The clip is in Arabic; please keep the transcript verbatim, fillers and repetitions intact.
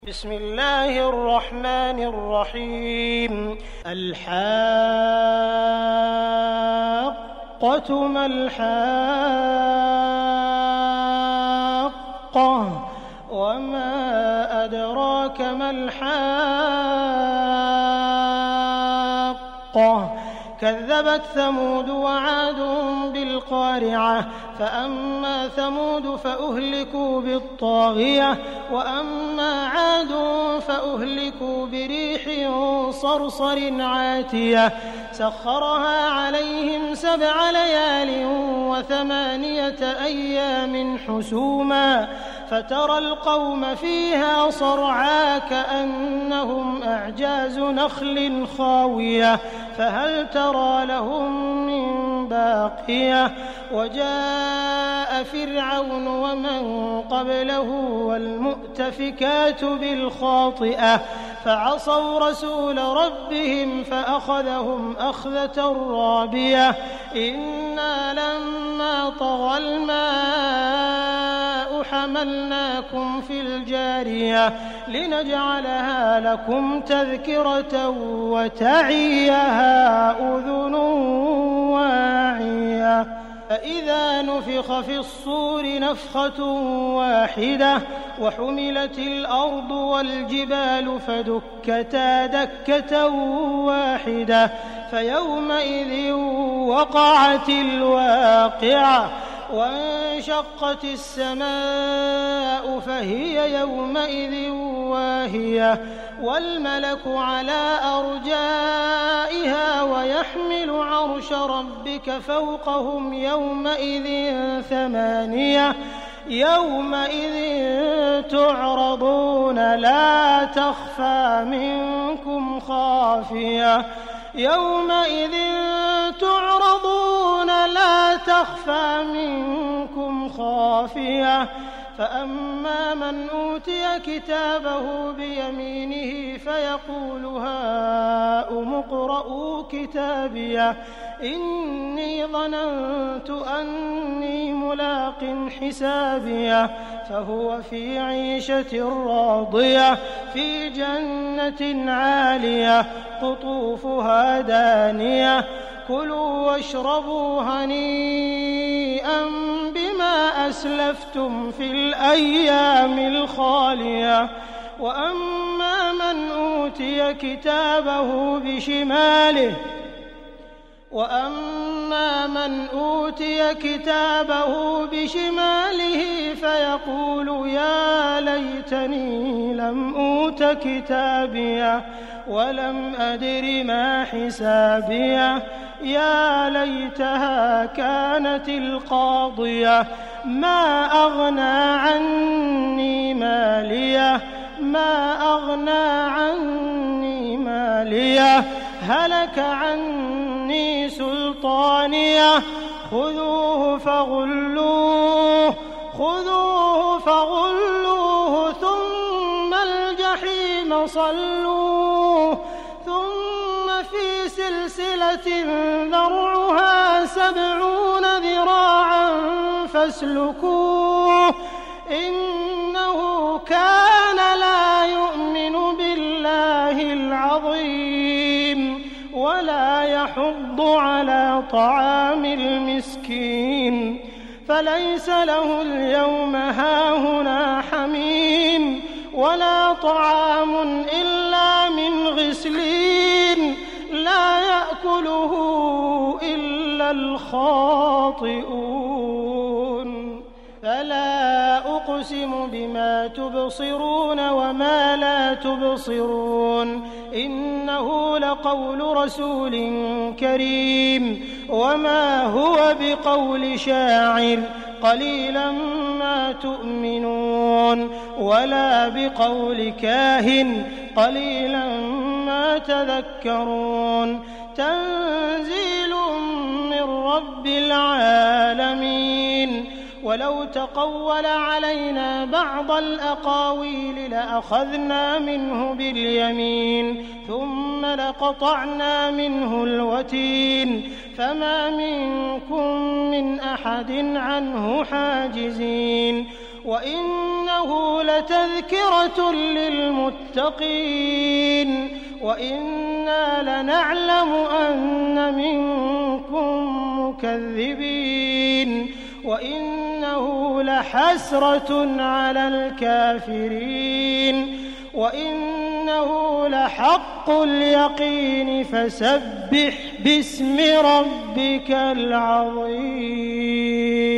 بسم الله الرحمن الرحيم. الحاقة ما الحاقة وما أدراك ما الحاقة كذبت ثمود وعاد بالقارعة فأما ثمود فأهلكوا بالطاغية وأما عاد فأهلكوا بريح صرصر عاتية سخرها عليهم سبع ليال وثمانية أيام حسوما فترى القوم فيها صرعى كأنهم أعجاز نخل خاوية فهل ترى لهم من باقية وجاء فرعون ومن قبله والمؤتفكات بالخاطئة فعصوا رسول ربهم فأخذهم أخذة رابية إنا لما طغى الماء حملناكم في الجارية لنجعلها لكم تذكرة وتعيها أذن واعية فإذا نفخ في الصور نفخة واحدة وحملت الأرض والجبال فدكتا دكة واحدة فيومئذ وقعت الواقعة وانشقت السماء فهي يومئذ واهية والملك على أرجائها ويحمل عرش ربك فوقهم يومئذ ثمانية يومئذ تعرضون لا تخفى منكم خافية يومئذ تعرضون لا تخفى منكم خافية فأما من أوتي كتابه بيمينه فيقول هاؤم اقرءوا كتابيه إني ظننت أني ملاق حسابيه فهو في عيشة راضية في جنة عالية قطوفها دانية كلوا واشربوا هنيئا بما أسلفتم في الأيام الخالية وأما من أوتي كتابه بشماله وأما من أوتي كتابه بشماله فيقول يا ليتني لم أوت كتابيه ولم أدر ما حسابيه يا ليتها كانت القاضية ما أغنى عني ماليه ما أغنى عني ماليه هلك عني سلطانيه خذوه فغلوه خذوه فغلوه ثم الجحيم صلوه ثم في سلسلة ذرعها سبعون ذراعا فاسلكوه إنه كان لا يؤمن بالله العظيم ولا يحض على طعام المسكين فليس له اليوم هاهنا حميم ولا طعام إلا من غسلين لا يأكله إلا الخاطئون فلا أقسم بما تبصرون وما لا تبصرون إنه لقول رسول كريم وما هو بقول شاعر قليلا ما تؤمنون ولا بقول كاهن قليلا ما تذكرون تنزيل من رب العالمين ولو تقول علينا بعض الأقاويل لأخذنا منه باليمين ثم لقطعنا منه الوتين فما منكم من أحد عنه حاجزين وإنه لتذكرة للمتقين وإنا لنعلم أن منكم مكذبين وإنه لحسرة على الكافرين وإنه لحق اليقين فسبح باسم ربك العظيم.